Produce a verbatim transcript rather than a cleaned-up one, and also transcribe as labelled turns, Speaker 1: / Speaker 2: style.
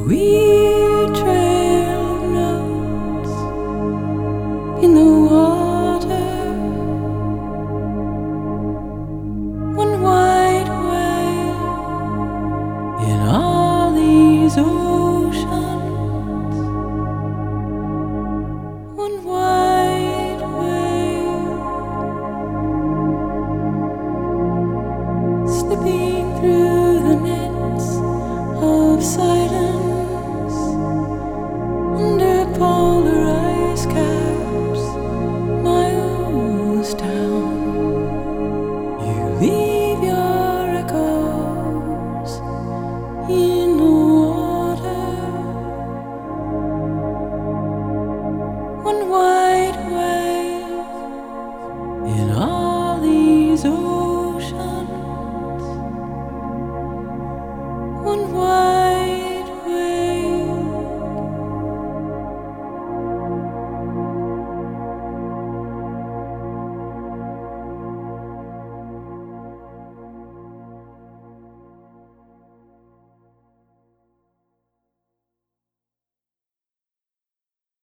Speaker 1: We trail notes in the water, one white whale in all these oceans, one white whale slipping through the nets of silence.